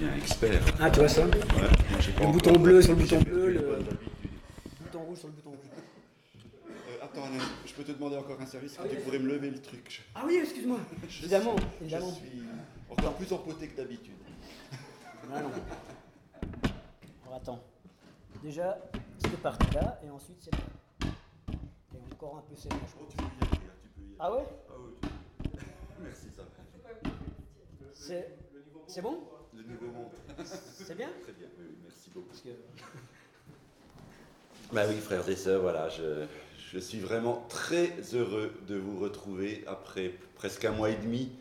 deviens expert. Ah, tu vois ça? Ouais, moi, j'ai pas Le encore- bouton bleu sur le j'ai bouton perdu bleu, une le bonne habitude. bouton rouge sur le bouton rouge. Attends, Alain, je peux te demander encore un service? Ah oui, Tu pourrais me lever le truc. Ah oui, excuse-moi. Évidemment, évidemment. Je suis encore plus empoté que d'habitude. Ah non. Alors attends. Déjà, cette partie-là, et ensuite celle-là. Et encore un peu celle-là, je Oh, crois. tu peux y aller, là, tu peux y aller. Ah ouais? Ah oui, tu peux. Merci, ça va. C'est bon? Le niveau monte. C'est bien? Très bien, oui, merci beaucoup. Parce que... Bah oui, frères et sœurs, voilà, je suis vraiment très heureux de vous retrouver après presque un mois et demi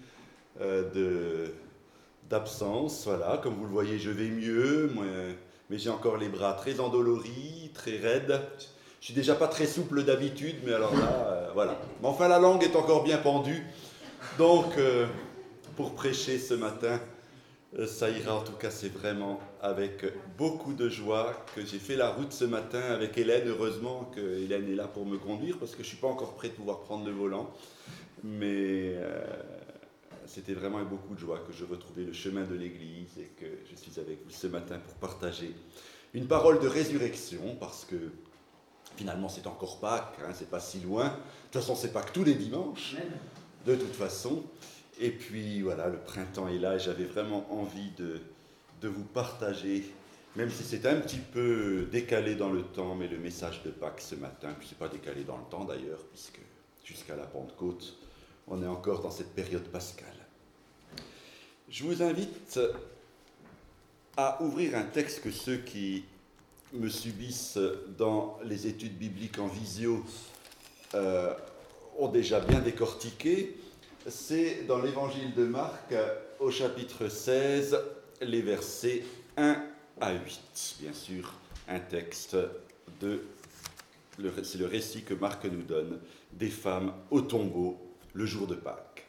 d'absence. Voilà, comme vous le voyez, je vais mieux, mais j'ai encore les bras très endoloris, très raides. Je suis déjà pas très souple d'habitude, mais alors là, voilà. Mais enfin, la langue est encore bien pendue. Donc, pour prêcher ce matin, ça ira. En tout cas, c'est vraiment avec beaucoup de joie que j'ai fait la route ce matin avec Hélène. Heureusement que Hélène est là pour me conduire, parce que je ne suis pas encore prêt de pouvoir prendre le volant. Mais c'était vraiment avec beaucoup de joie que je retrouvais le chemin de l'Église et que je suis avec vous ce matin pour partager une parole de résurrection, parce que finalement, c'est encore Pâques, hein, c'est pas si loin. De toute façon, c'est Pâques tous les dimanches, de toute façon. Et puis, voilà, le printemps est là et j'avais vraiment envie de vous partager, même si c'est un petit peu décalé dans le temps, mais le message de Pâques ce matin, puis c'est pas décalé dans le temps d'ailleurs, puisque jusqu'à la Pentecôte, on est encore dans cette période pascale. Je vous invite à ouvrir un texte que ceux qui me subissent dans les études bibliques en visio ont déjà bien décortiqué. C'est dans l'évangile de Marc, au chapitre 16, les versets 1 à 8. Bien sûr, un texte c'est le récit que Marc nous donne des femmes au tombeau le jour de Pâques.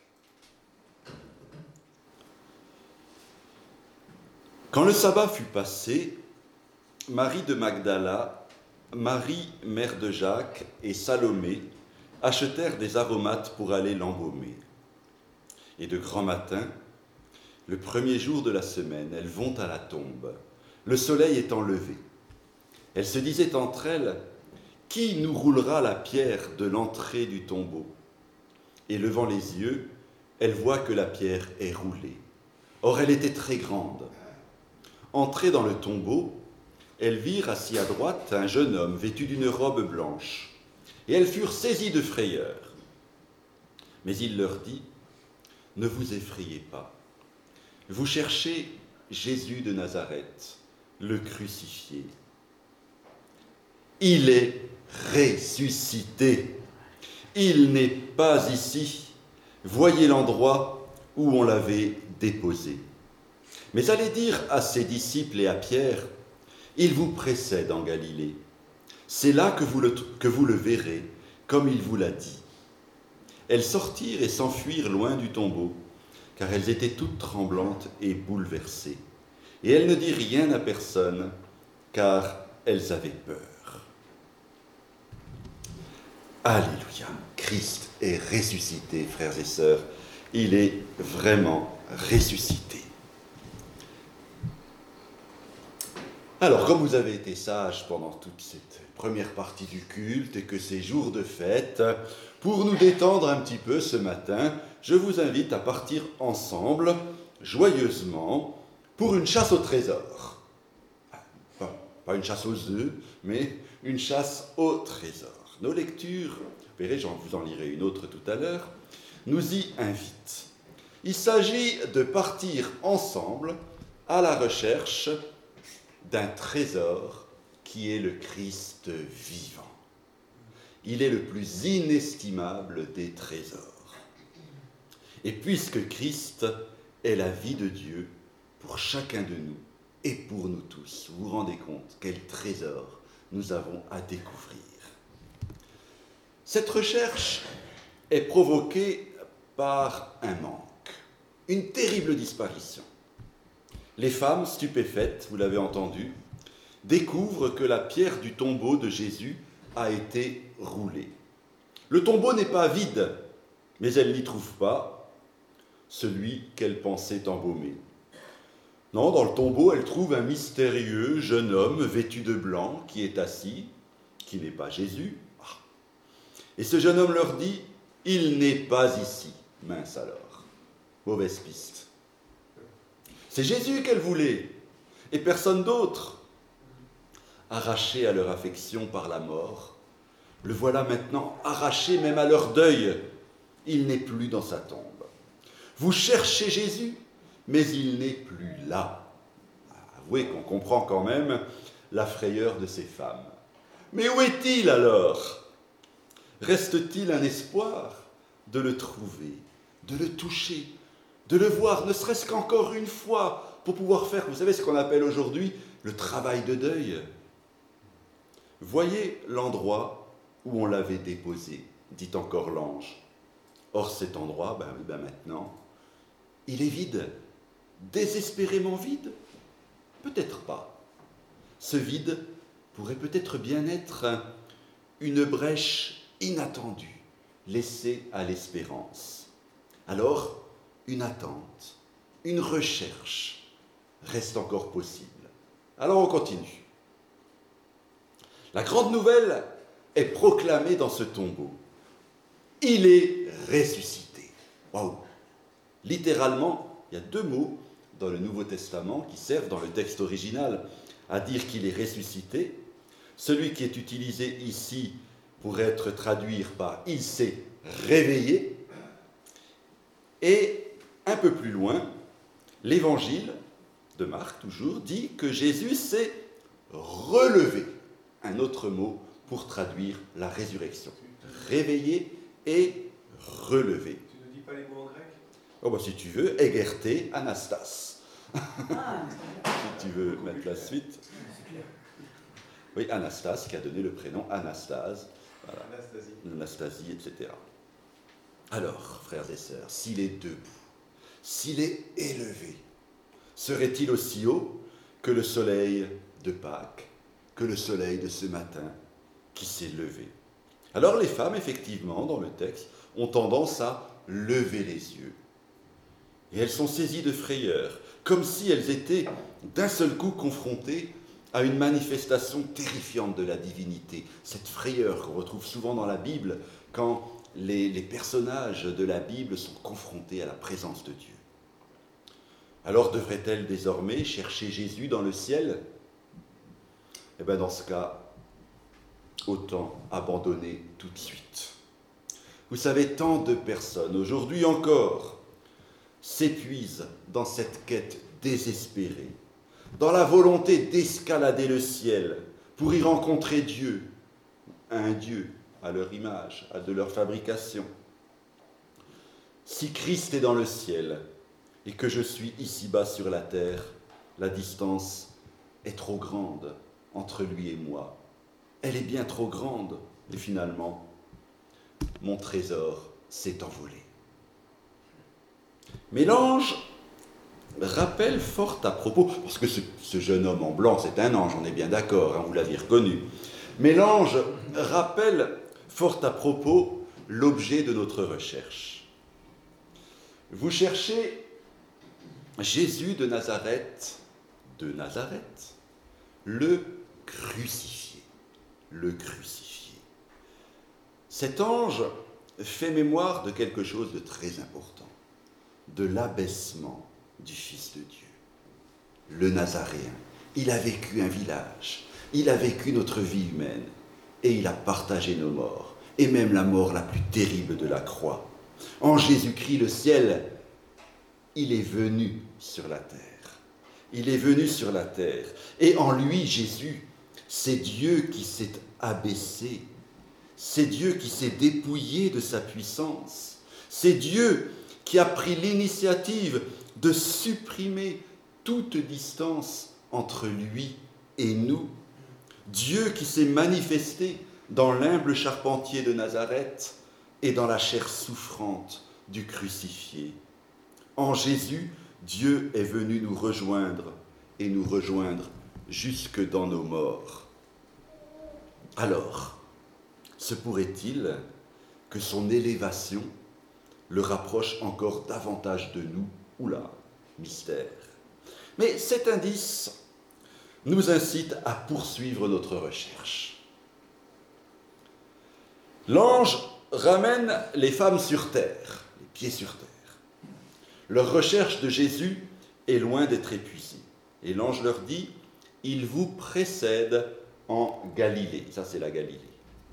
Quand le sabbat fut passé, Marie de Magdala, Marie, mère de Jacques, et Salomé achetèrent des aromates pour aller l'embaumer. Et de grand matin, le premier jour de la semaine, elles vont à la tombe, le soleil étant levé. Elles se disaient entre elles, « Qui nous roulera la pierre de l'entrée du tombeau ?» Et levant les yeux, elles voient que la pierre est roulée. Or, elle était très grande. Entrées dans le tombeau, elles virent assis à droite un jeune homme vêtu d'une robe blanche, et elles furent saisies de frayeur. Mais il leur dit, « Ne vous effrayez pas. Vous cherchez Jésus de Nazareth, le crucifié. Il est ressuscité. Il n'est pas ici. Voyez l'endroit où on l'avait déposé. » Mais allez dire à ses disciples et à Pierre, « Il vous précède en Galilée. C'est là que vous le verrez, comme il vous l'a dit. » Elles sortirent et s'enfuirent loin du tombeau, car elles étaient toutes tremblantes et bouleversées. Et elles ne dirent rien à personne, car elles avaient peur. Alléluia, Christ est ressuscité, frères et sœurs. Il est vraiment ressuscité. Alors, comme vous avez été sages pendant toute cette première partie du culte et que c'est jour de fête, pour nous détendre un petit peu ce matin, je vous invite à partir ensemble, joyeusement, pour une chasse au trésor. Pas une chasse aux œufs, mais une chasse au trésor. Nos lectures, vous verrez, je vous en lirai une autre tout à l'heure, nous y invitent. Il s'agit de partir ensemble à la recherche d'un trésor qui est le Christ vivant. Il est le plus inestimable des trésors. Et puisque Christ est la vie de Dieu pour chacun de nous et pour nous tous, vous vous rendez compte quel trésor nous avons à découvrir. Cette recherche est provoquée par un manque, une terrible disparition. Les femmes stupéfaites, vous l'avez entendu, découvrent que la pierre du tombeau de Jésus a été roulée. Le tombeau n'est pas vide, mais elles n'y trouvent pas celui qu'elles pensaient embaumer. Non, dans le tombeau, elle trouve un mystérieux jeune homme vêtu de blanc qui est assis, qui n'est pas Jésus. Et ce jeune homme leur dit, il n'est pas ici. Mince alors, mauvaise piste. C'est Jésus qu'elle voulait, et personne d'autre. Arraché à leur affection par la mort, le voilà maintenant arraché même à leur deuil. Il n'est plus dans sa tombe. Vous cherchez Jésus, mais il n'est plus là. Avouez qu'on comprend quand même la frayeur de ces femmes. Mais où est-il alors? Reste-t-il un espoir de le trouver, de le toucher, de le voir, ne serait-ce qu'encore une fois, pour pouvoir faire, vous savez, ce qu'on appelle aujourd'hui le travail de deuil? Voyez l'endroit où on l'avait déposé, dit encore l'ange. Or cet endroit, maintenant, il est vide, désespérément vide. Peut-être pas. Ce vide pourrait peut-être bien être une brèche inattendue, laissée à l'espérance. Alors, une attente, une recherche reste encore possible. Alors on continue. La grande nouvelle est proclamée dans ce tombeau. Il est ressuscité. Waouh! Littéralement, il y a 2 mots dans le Nouveau Testament qui servent dans le texte original à dire qu'il est ressuscité. Celui qui est utilisé ici pourrait être traduit par « il s'est réveillé ». Et un peu plus loin, l'évangile de Marc, toujours, dit que Jésus s'est relevé. Un autre mot pour traduire la résurrection. Réveillé et relevé. Tu ne dis pas les mots en grec? Si tu veux, Egerté, Anastas. Si tu veux mettre la suite. Oui, Anastas, qui a donné le prénom Anastase. Voilà. Anastasie, etc. Alors, frères et sœurs, s'il est debout, s'il est élevé, serait-il aussi haut que le soleil de Pâques, que le soleil de ce matin qui s'est levé? Alors les femmes, effectivement, dans le texte, ont tendance à lever les yeux. Et elles sont saisies de frayeur, comme si elles étaient d'un seul coup confrontées à une manifestation terrifiante de la divinité. Cette frayeur qu'on retrouve souvent dans la Bible, quand les personnages de la Bible sont confrontés à la présence de Dieu. Alors devrait-elle désormais chercher Jésus dans le ciel? Dans ce cas, autant abandonner tout de suite. Vous savez, tant de personnes, aujourd'hui encore, s'épuisent dans cette quête désespérée, dans la volonté d'escalader le ciel pour y rencontrer Dieu, un Dieu à leur image, de leur fabrication. Si Christ est dans le ciel et que je suis ici-bas sur la terre, la distance est trop grande entre lui et moi. Elle est bien trop grande et finalement, mon trésor s'est envolé. Mais l'ange rappelle fort à propos, parce que ce jeune homme en blanc, c'est un ange, on est bien d'accord, vous l'aviez reconnu. Mais l'ange rappelle fort à propos l'objet de notre recherche. Vous cherchez Jésus de Nazareth, le crucifié, Cet ange fait mémoire de quelque chose de très important, de l'abaissement du Fils de Dieu. Le Nazaréen, il a vécu un village, il a vécu notre vie humaine, et il a partagé nos morts, et même la mort la plus terrible de la croix. En Jésus-Christ, le ciel, il est venu sur la terre. Il est venu sur la terre. Et en lui, Jésus, c'est Dieu qui s'est abaissé. C'est Dieu qui s'est dépouillé de sa puissance. C'est Dieu qui a pris l'initiative de supprimer toute distance entre lui et nous. Dieu qui s'est manifesté dans l'humble charpentier de Nazareth et dans la chair souffrante du crucifié. En Jésus, Dieu est venu nous rejoindre et nous rejoindre jusque dans nos morts. Alors, se pourrait-il que son élévation le rapproche encore davantage de nous? Oula, mystère. Mais cet indice nous incite à poursuivre notre recherche. L'ange ramène les femmes sur terre, les pieds sur terre. Leur recherche de Jésus est loin d'être épuisée. Et l'ange leur dit, « Il vous précède en Galilée. » Ça, c'est la Galilée.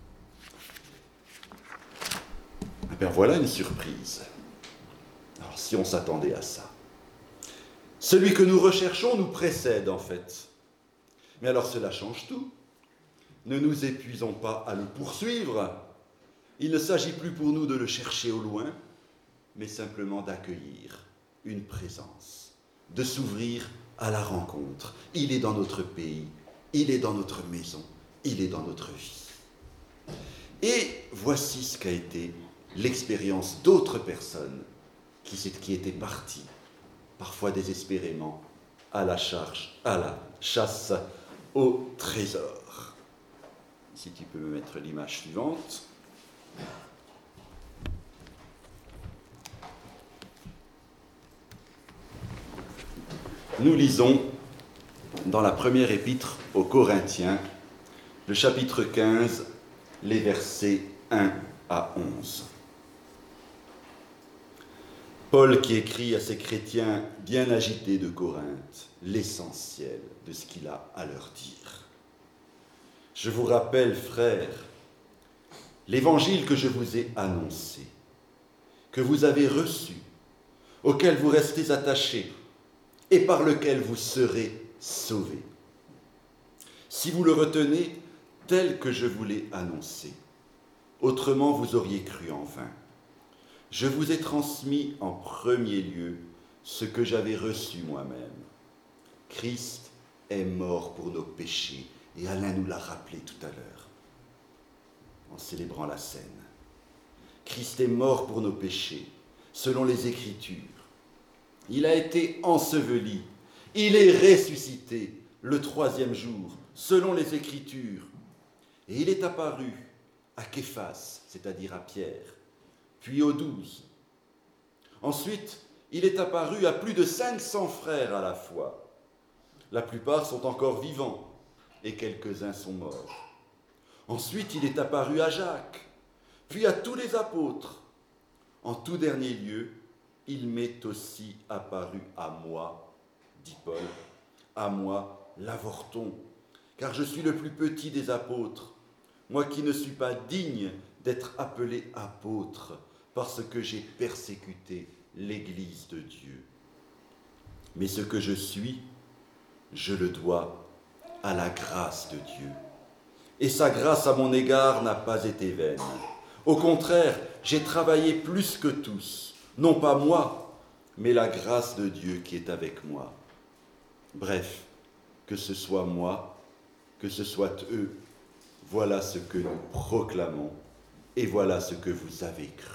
Eh bien, voilà une surprise. Alors, si on s'attendait à ça. Celui que nous recherchons nous précède, en fait. Mais alors, cela change tout. Ne nous épuisons pas à le poursuivre. Il ne s'agit plus pour nous de le chercher au loin, mais simplement d'accueillir une présence, de s'ouvrir à la rencontre. Il est dans notre pays, il est dans notre maison, il est dans notre vie. Et voici ce qu'a été l'expérience d'autres personnes qui étaient parties, parfois désespérément, à la chasse au trésor. Si tu peux me mettre l'image suivante. Nous lisons dans la première épître aux Corinthiens, le chapitre 15, les versets 1 à 11. Paul qui écrit à ces chrétiens bien agités de Corinthe l'essentiel de ce qu'il a à leur dire. Je vous rappelle, frères, l'évangile que je vous ai annoncé, que vous avez reçu, auquel vous restez attachés et par lequel vous serez sauvés. Si vous le retenez tel que je vous l'ai annoncé, autrement vous auriez cru en vain. Je vous ai transmis en premier lieu ce que j'avais reçu moi-même. Christ est mort pour nos péchés, et Alain nous l'a rappelé tout à l'heure, en célébrant la scène. Christ est mort pour nos péchés, selon les Écritures. Il a été enseveli, il est ressuscité le 3e jour, selon les Écritures. Et il est apparu à Képhas, c'est-à-dire à Pierre, puis aux 12. Ensuite, il est apparu à plus de 500 frères à la fois. La plupart sont encore vivants et quelques-uns sont morts. Ensuite, il est apparu à Jacques, puis à tous les apôtres. En tout dernier lieu, il m'est aussi apparu à moi, dit Paul, à moi, l'avorton, car je suis le plus petit des apôtres, moi qui ne suis pas digne d'être appelé apôtre, parce que j'ai persécuté l'Église de Dieu. Mais ce que je suis, je le dois à la grâce de Dieu. Et sa grâce à mon égard n'a pas été vaine. Au contraire, j'ai travaillé plus que tous, non pas moi, mais la grâce de Dieu qui est avec moi. Bref, que ce soit moi, que ce soit eux, voilà ce que nous proclamons et voilà ce que vous avez cru.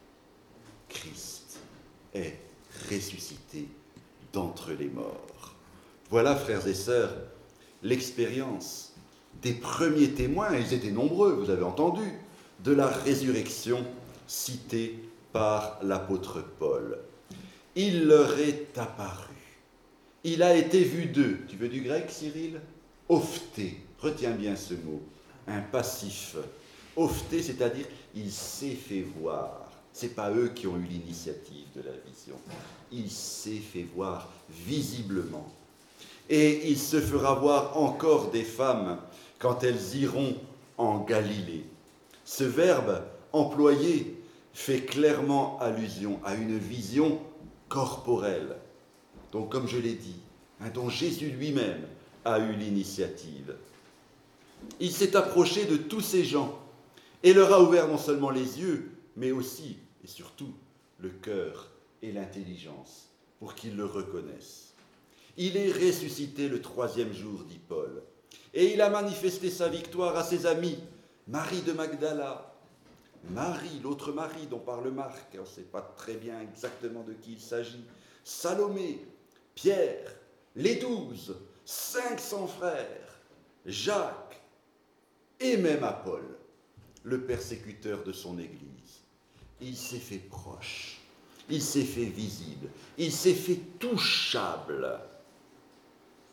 Christ est ressuscité d'entre les morts. Voilà, frères et sœurs, l'expérience des premiers témoins, ils étaient nombreux, vous avez entendu, de la résurrection citée par l'apôtre Paul. Il leur est apparu. Il a été vu d'eux. Tu veux du grec, Cyril? Ophté. Retiens bien ce mot. Un passif. Ophté, c'est-à-dire il s'est fait voir. Ce n'est pas eux qui ont eu l'initiative de la vision. Il s'est fait voir visiblement. Et il se fera voir encore des femmes quand elles iront en Galilée. Ce verbe employé fait clairement allusion à une vision corporelle. Donc, comme je l'ai dit, dont Jésus lui-même a eu l'initiative. Il s'est approché de tous ces gens et leur a ouvert non seulement les yeux, mais aussi et surtout le cœur et l'intelligence pour qu'ils le reconnaissent. Il est ressuscité le 3e jour, dit Paul, et il a manifesté sa victoire à ses amis, Marie de Magdala, Marie, l'autre Marie dont parle Marc, on ne sait pas très bien exactement de qui il s'agit, Salomé, Pierre, les 12, 500 frères, Jacques, et même à Paul, le persécuteur de son Église. Il s'est fait proche, il s'est fait visible, il s'est fait touchable.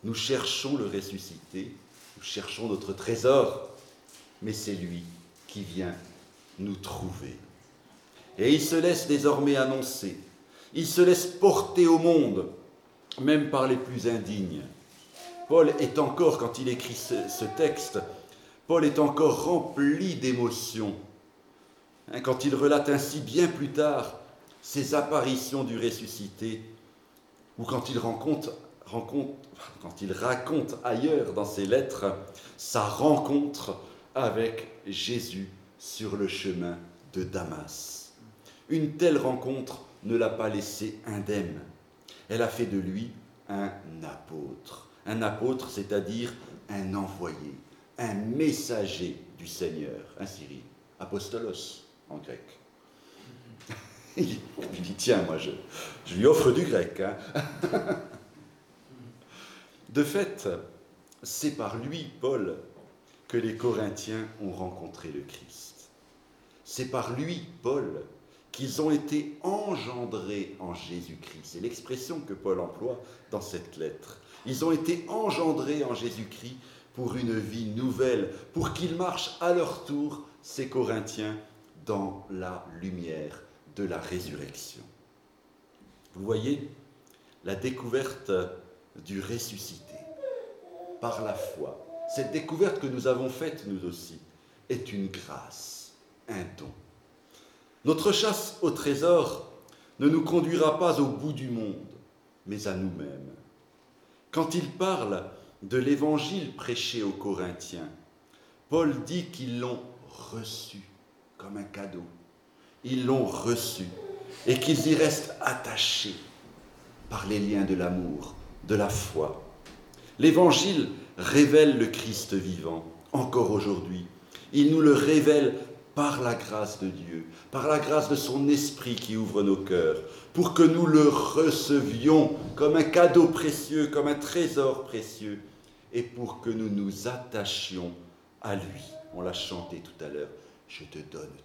Nous cherchons le ressuscité, nous cherchons notre trésor, mais c'est lui qui vient nous trouver. Et il se laisse désormais annoncer, il se laisse porter au monde, même par les plus indignes. Paul est encore, quand il écrit ce texte, Paul est encore rempli d'émotions. Quand il relate ainsi bien plus tard ses apparitions du ressuscité, ou quand il raconte ailleurs dans ses lettres sa rencontre avec Jésus sur le chemin de Damas. Une telle rencontre ne l'a pas laissé indemne. Elle a fait de lui un apôtre. Un apôtre, c'est-à-dire un envoyé, un messager du Seigneur. Un Cyril, apostolos en grec. Il dit, tiens, moi je lui offre du grec. Hein. De fait, c'est par lui, Paul, que les Corinthiens ont rencontré le Christ. C'est par lui, Paul, qu'ils ont été engendrés en Jésus-Christ. C'est l'expression que Paul emploie dans cette lettre. Ils ont été engendrés en Jésus-Christ pour une vie nouvelle, pour qu'ils marchent à leur tour, ces Corinthiens, dans la lumière de la résurrection. Vous voyez, la découverte du ressuscité par la foi, cette découverte que nous avons faite nous aussi, est une grâce, un don. Notre chasse au trésor ne nous conduira pas au bout du monde, mais à nous-mêmes. Quand il parle de l'évangile prêché aux Corinthiens, Paul dit qu'ils l'ont reçu comme un cadeau. Ils l'ont reçu et qu'ils y restent attachés par les liens de l'amour, de la foi. L'évangile révèle le Christ vivant, encore aujourd'hui. Il nous le révèle par la grâce de Dieu, par la grâce de son esprit qui ouvre nos cœurs, pour que nous le recevions comme un cadeau précieux, comme un trésor précieux, et pour que nous nous attachions à lui. On l'a chanté tout à l'heure, « Je te donne tout ».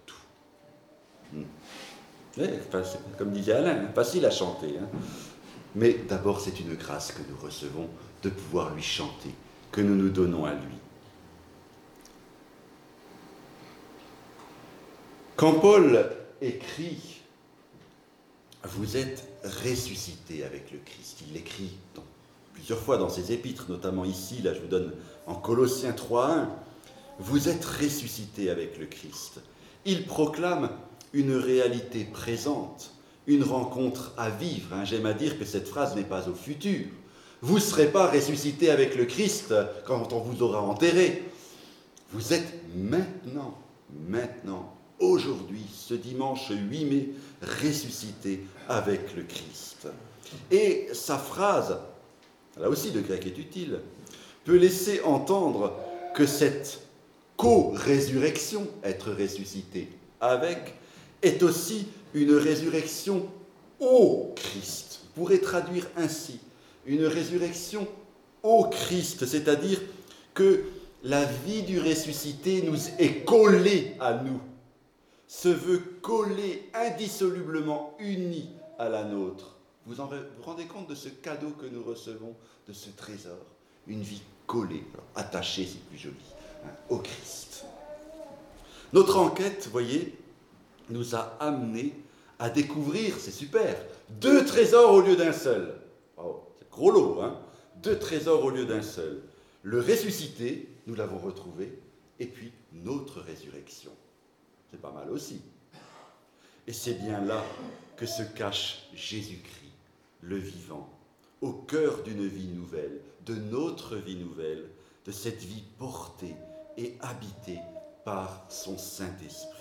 Comme disait Alain, facile à chanter. Hein. Mais d'abord, c'est une grâce que nous recevons de pouvoir lui chanter, que nous nous donnons à lui. Quand Paul écrit « Vous êtes ressuscités avec le Christ », il l'écrit plusieurs fois dans ses épîtres, notamment ici, là je vous donne en Colossiens 3:1, « Vous êtes ressuscités avec le Christ ». Il proclame une réalité présente, une rencontre à vivre. Hein. J'aime à dire que cette phrase n'est pas au futur. Vous ne serez pas ressuscités avec le Christ quand on vous aura enterré. Vous êtes maintenant, aujourd'hui, ce dimanche 8 mai, ressuscités avec le Christ. Et sa phrase, là aussi le grec est utile, peut laisser entendre que cette co-résurrection, être ressuscité avec, est aussi une résurrection au Christ. On pourrait traduire ainsi, une résurrection au Christ, c'est-à-dire que la vie du ressuscité nous est collée à nous, se veut collée, indissolublement unie à la nôtre. Vous vous rendez compte de ce cadeau que nous recevons, de ce trésor, une vie collée, attachée, c'est plus joli, hein, au Christ. Notre enquête, voyez, nous a amenés à découvrir, c'est super, 2 trésors au lieu d'un seul. Oh, c'est gros lot, hein, 2 trésors au lieu d'un seul. Le ressuscité, nous l'avons retrouvé, et puis notre résurrection. C'est pas mal aussi. Et c'est bien là que se cache Jésus-Christ, le vivant, au cœur d'une vie nouvelle, de notre vie nouvelle, de cette vie portée et habitée par son Saint-Esprit.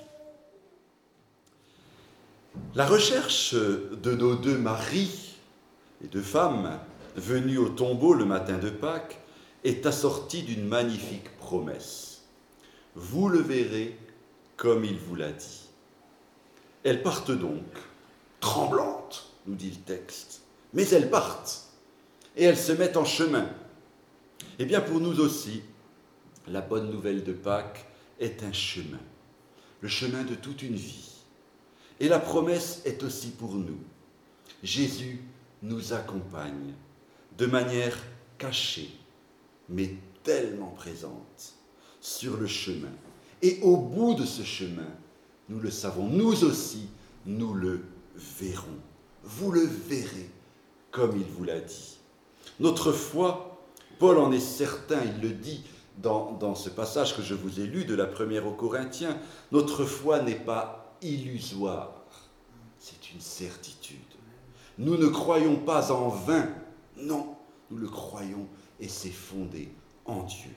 La recherche de nos 2 maris et 2 femmes venus au tombeau le matin de Pâques est assortie d'une magnifique promesse. Vous le verrez comme il vous l'a dit. Elles partent donc, tremblantes, nous dit le texte, mais elles partent et elles se mettent en chemin. Eh bien pour nous aussi, la bonne nouvelle de Pâques est un chemin, le chemin de toute une vie. Et la promesse est aussi pour nous. Jésus nous accompagne de manière cachée, mais tellement présente sur le chemin. Et au bout de ce chemin, nous le savons, nous aussi, nous le verrons. Vous le verrez, comme il vous l'a dit. Notre foi, Paul en est certain, il le dit dans ce passage que je vous ai lu de la première aux Corinthiens, notre foi n'est pas illusoire, c'est une certitude. Nous ne croyons pas en vain, non, nous le croyons et c'est fondé en Dieu.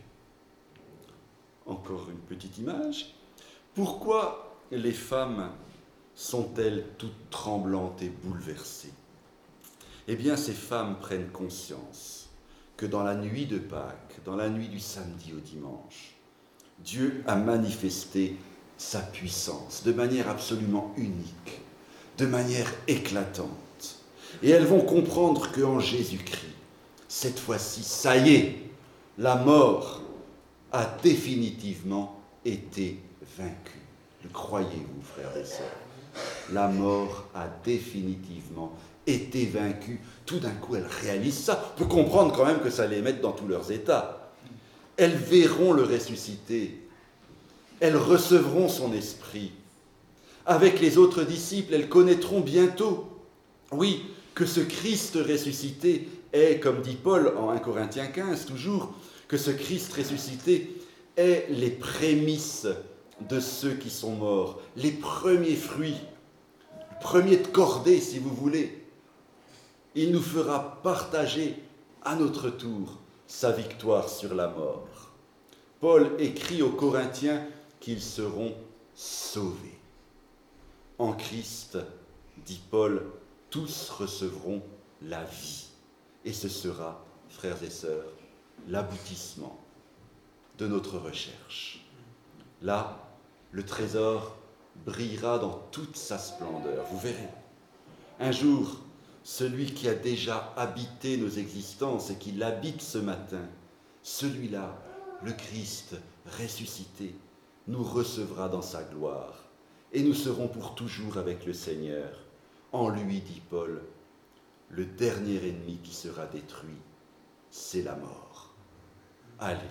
Encore une petite image. Pourquoi les femmes sont-elles toutes tremblantes et bouleversées ? Eh bien, ces femmes prennent conscience que dans la nuit de Pâques, dans la nuit du samedi au dimanche, Dieu a manifesté sa puissance de manière absolument unique, de manière éclatante. Et elles vont comprendre qu'en Jésus-Christ, cette fois-ci, ça y est, la mort a définitivement été vaincue. Le croyez-vous, frères et sœurs ? La mort a définitivement été vaincue. Tout d'un coup, elles réalisent ça. On peut comprendre quand même que ça les mette dans tous leurs états. Elles verront le ressuscité. Elles recevront son esprit. Avec les autres disciples, elles connaîtront bientôt, oui, que ce Christ ressuscité est, comme dit Paul en 1 Corinthiens 15 toujours, que ce Christ ressuscité est les prémices de ceux qui sont morts, les premiers fruits, le premier de cordée si vous voulez. Il nous fera partager à notre tour sa victoire sur la mort. Paul écrit aux Corinthiens qu'ils seront sauvés. En Christ, dit Paul, tous recevront la vie. Et ce sera, frères et sœurs, l'aboutissement de notre recherche. Là, le trésor brillera dans toute sa splendeur. Vous verrez. Un jour, celui qui a déjà habité nos existences et qui l'habite ce matin, celui-là, le Christ ressuscité, nous recevra dans sa gloire. Et nous serons pour toujours avec le Seigneur. En lui, dit Paul, le dernier ennemi qui sera détruit, c'est la mort. Alléluia.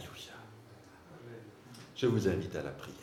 Je vous invite à la prière.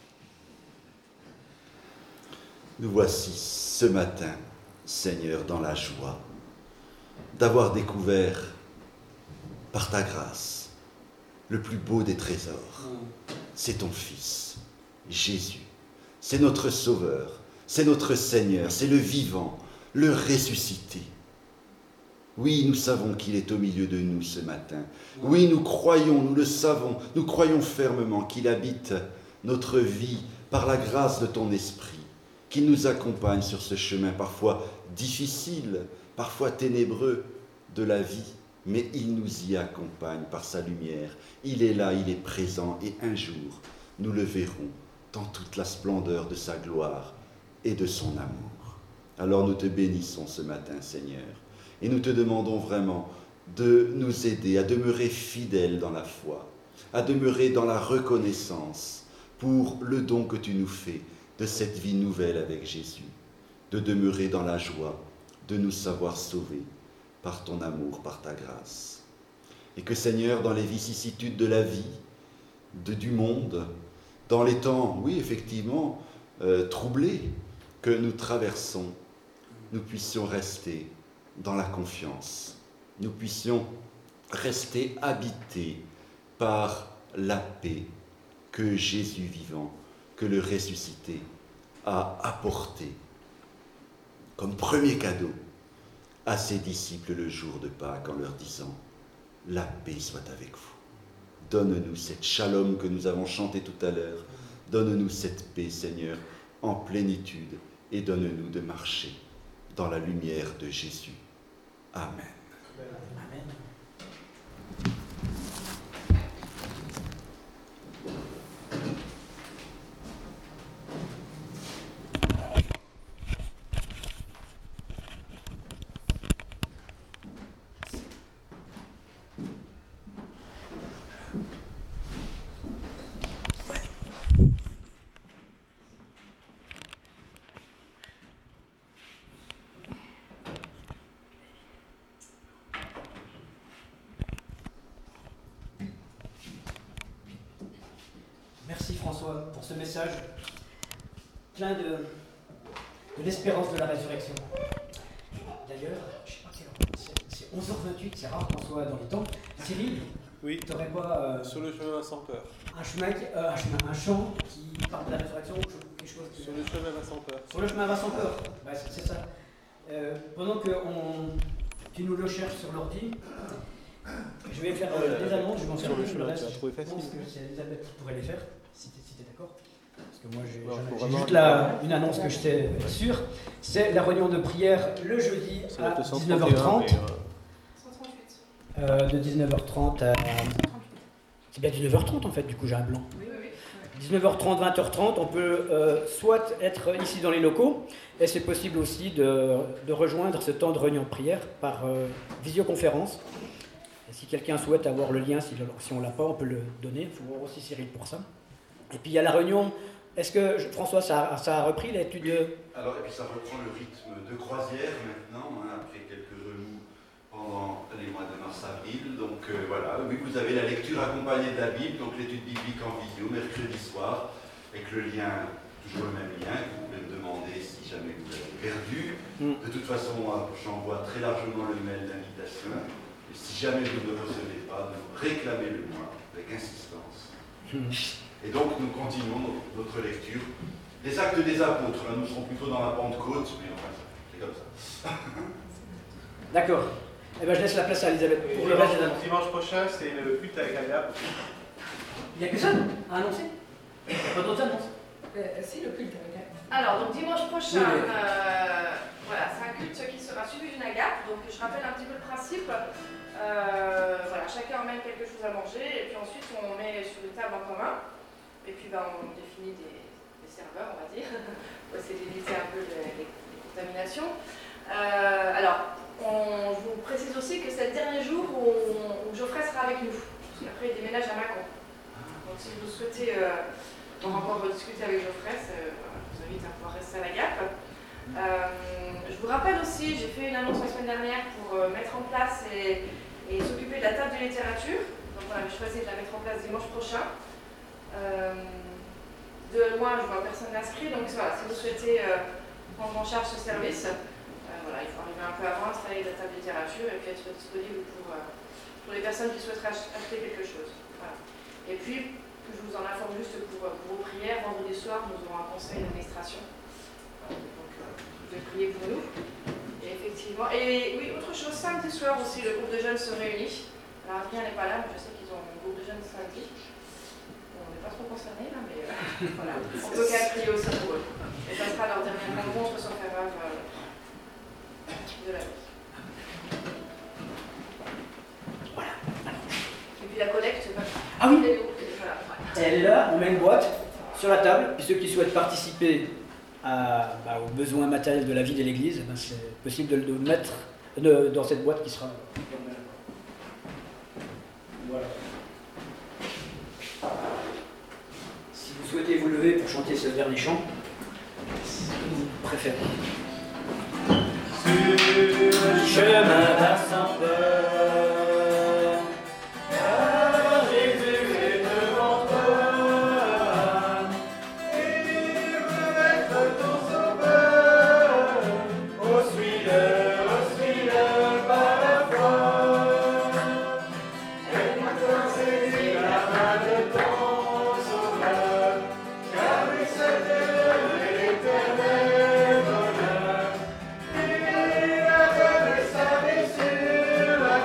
Nous voici ce matin, Seigneur, dans la joie d'avoir découvert par ta grâce le plus beau des trésors. C'est ton Fils, Jésus. C'est notre Sauveur, c'est notre Seigneur, c'est le vivant, le ressuscité. Oui, nous savons qu'il est au milieu de nous ce matin. Oui, nous croyons, nous le savons, nous croyons fermement qu'il habite notre vie par la grâce de ton Esprit, qu'il nous accompagne sur ce chemin parfois difficile, parfois ténébreux de la vie, mais il nous y accompagne par sa lumière. Il est là, il est présent, et un jour, nous le verrons dans toute la splendeur de sa gloire et de son amour. Alors nous te bénissons ce matin, Seigneur, et nous te demandons vraiment de nous aider à demeurer fidèles dans la foi, à demeurer dans la reconnaissance pour le don que tu nous fais de cette vie nouvelle avec Jésus, de demeurer dans la joie, de nous savoir sauvés par ton amour, par ta grâce. Et que, Seigneur, dans les vicissitudes de la vie, du monde, dans les temps, oui, effectivement, troublés que nous traversons, nous puissions rester dans la confiance. Nous puissions rester habités par la paix que Jésus vivant, que le ressuscité a apporté comme premier cadeau à ses disciples le jour de Pâques en leur disant « La paix soit avec vous ». Donne-nous cette shalom que nous avons chanté tout à l'heure. Donne-nous cette paix, Seigneur, en plénitude et donne-nous de marcher dans la lumière de Jésus. Amen. Amen. François, pour ce message plein de l'espérance de la résurrection. D'ailleurs, je ne sais pas quelle heure, c'est 11h28, c'est rare qu'on soit dans les temps. Cyril, oui. tu n'aurais pas sur le chemin sans peur. un chant qui parle de la résurrection ou quelque chose Sur le chemin Vincent Peur. Sur le chemin Vincent Peur, bah, c'est ça. Pendant que tu nous le cherches sur l'ordi, je vais faire des annonces, je vais m'en faire le reste. Je pense que c'est Elisabeth qui pourrait les faire, si tu es d'accord. Parce que moi j'ai juste là une annonce que je sais sûre. C'est la réunion de prière le jeudi à 19h30. De 19h30 à... C'est bien 19h30 en fait, du coup j'ai un blanc. Oui. 19h30, 20h30, on peut soit être ici dans les locaux, et c'est possible aussi de rejoindre ce temps de réunion de prière par visioconférence. Et si quelqu'un souhaite avoir le lien, si on ne l'a pas, on peut le donner. Il faut voir aussi Cyril pour ça. Et puis il y a la réunion. Est-ce que, François, ça a repris l'étude oui. Alors, et puis ça reprend le rythme de croisière maintenant, après quelques remous pendant les mois de mars-avril. Donc voilà, oui, vous avez la lecture accompagnée de la Bible, donc l'étude biblique en visio, mercredi soir, avec le lien, toujours le même lien, que vous pouvez me demander si jamais vous l'avez perdu. De toute façon, moi, j'envoie très largement le mail d'invitation. Et si jamais vous ne le recevez pas, réclamez-le-moi avec insistance. Et donc, nous continuons notre lecture des Actes des Apôtres. Là, nous serons plutôt dans la Pentecôte, mais enfin, c'est comme ça. D'accord. Eh bien, je laisse la place à Elisabeth pour le reste des annonces. Dimanche prochain, c'est le culte avec Agape. Il n'y a que ça à annoncer. Il n'y a pas d'autres annonces. Si, le culte avec Agape. Alors, donc dimanche prochain, Oui, mais... voilà, c'est un culte qui sera suivi d'une agape. Donc, je rappelle un petit peu le principe. Voilà, chacun emmène quelque chose à manger et puis ensuite on met sur une table en commun. Et puis on définit des serveurs, on va dire, pour essayer d'éviter un peu les contaminations. Alors, je vous précise aussi que c'est le dernier jour où Geoffrey sera avec nous. Parce qu'après, il déménage à Mâcon. Donc, si vous souhaitez encore discuter avec Geoffrey, je vous invite à pouvoir rester à la GAP. Je vous rappelle aussi, j'ai fait une annonce la semaine dernière pour mettre en place et s'occuper de la table de littérature. Donc, voilà, j'ai choisi de la mettre en place dimanche prochain. De loin, je vois personne inscrit, donc voilà, si vous souhaitez prendre en charge ce service, voilà, il faut arriver un peu avant, installer la table de littérature et puis être disponible pour les personnes qui souhaiteraient acheter quelque chose. Voilà. Et puis, je vous en informe juste pour vos prières, vendredi soir, nous aurons un conseil d'administration. Donc, vous devez prier pour nous. Et effectivement, et oui, autre chose, samedi soir aussi, le groupe de jeunes se réunit. Alors, Adrien n'est pas là, mais je sais qu'ils ont un groupe de jeunes samedi. On n'est pas trop concernés là, mais voilà. On peut quand même prier aussi pour eux. Et ça sera leur dernière rencontre sur faire de la vie. Voilà. Et puis la collecte, ah oui. Voilà. Elle est là, on met une boîte sur la table, puis ceux qui souhaitent participer aux besoins matériels de la vie de l'Église, c'est possible de le mettre dans cette boîte qui sera... Voilà. Si vous souhaitez vous lever pour chanter ce dernier chant, vous préférez. Sur le chemin vers sans peur, car Jésus est devant toi, il veut être ton sauveur. Oh, suis-le par la foi, et maintenant saisis la main de ton sauveur, car lui seul est l'éternel bonheur. Il a donné sa vie sur la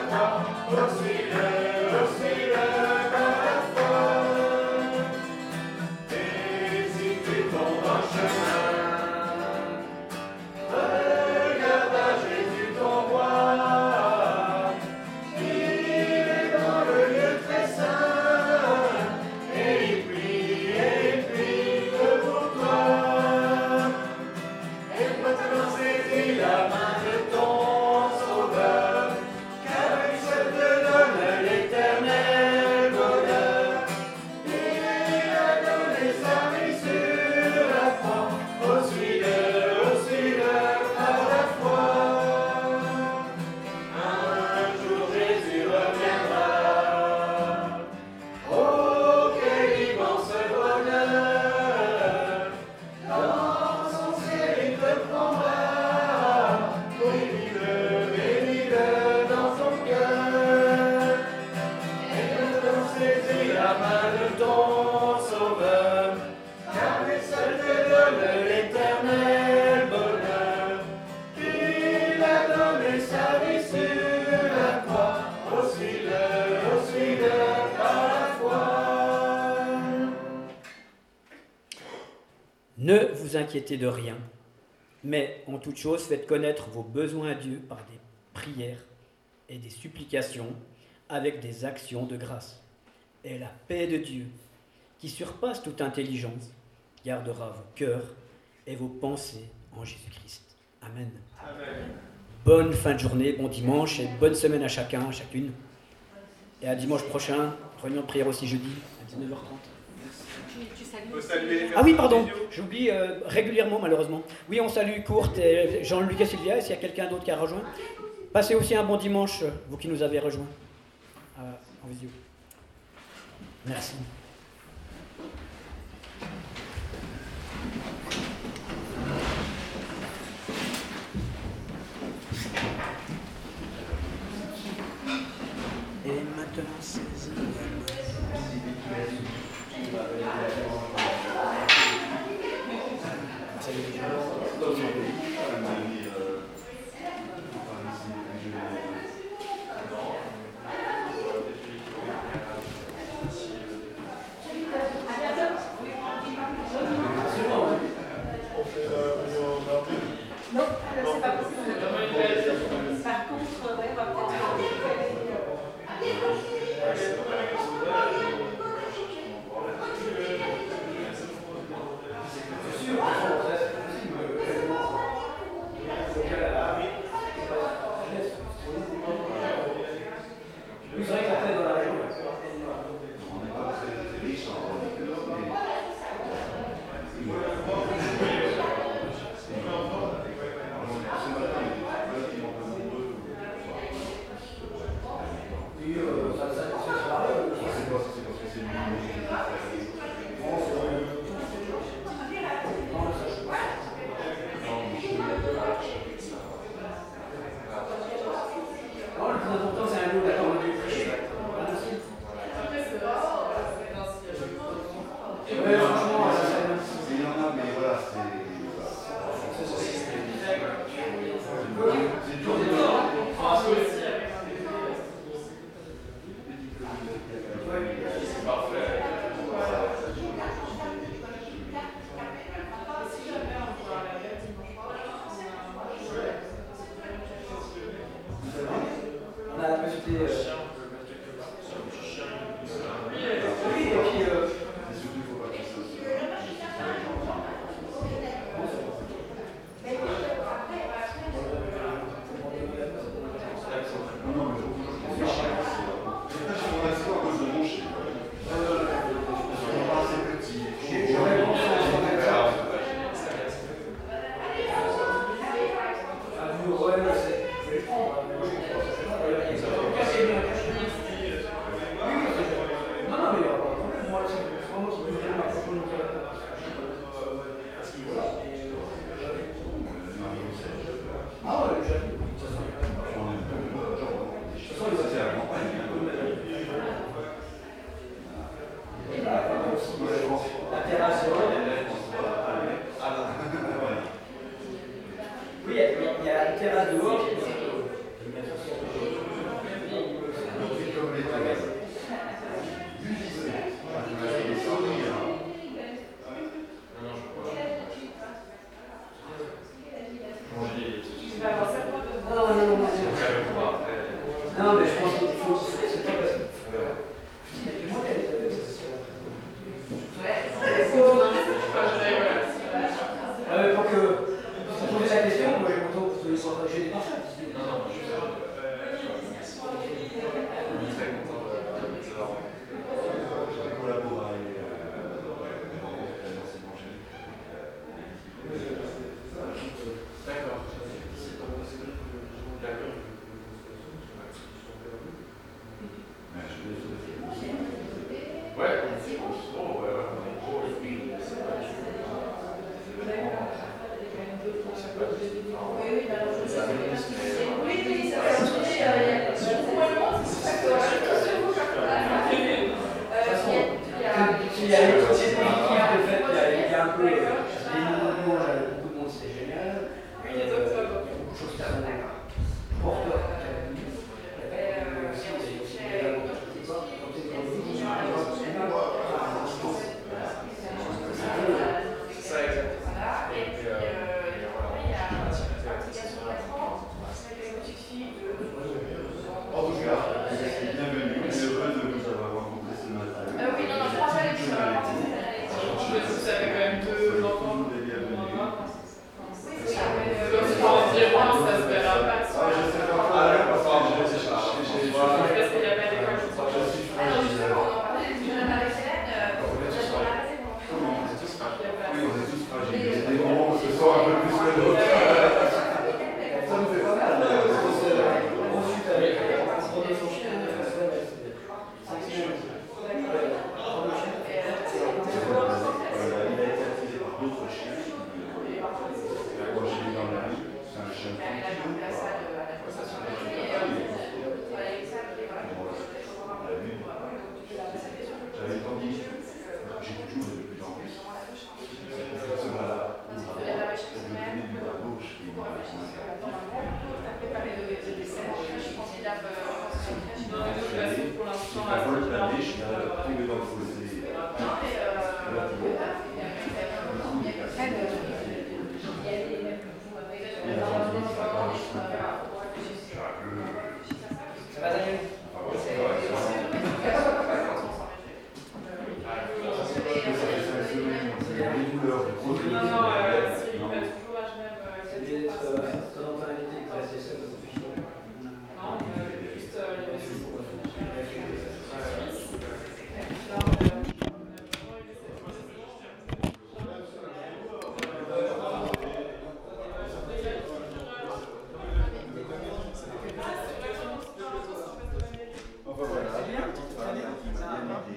Ne vous inquiétez de rien, mais en toute chose, faites connaître vos besoins à Dieu par des prières et des supplications avec des actions de grâce. Et la paix de Dieu, qui surpasse toute intelligence, gardera vos cœurs et vos pensées en Jésus-Christ. Amen. Amen. Bonne fin de journée, bon dimanche et bonne semaine à chacun, à chacune. Et à dimanche prochain, réunion de prière aussi jeudi à 19h30. Faut saluer les Ah oui, personnes pardon, vidéo. j'oublie régulièrement malheureusement. Oui, on salue Kurt et Jean-Luc et Sylvia, et s'il y a quelqu'un d'autre qui a rejoint. Passez aussi un bon dimanche, vous qui nous avez rejoints en visio. Merci. Et maintenant, c'est Non, c'est pas possible. Par contre, ouais, on va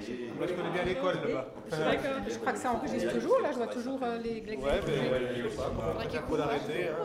travailler. Moi, je connais bien l'école là-bas. Je crois que ça enregistre toujours, là, je vois toujours les Ouais, mais il faut d'arrêter.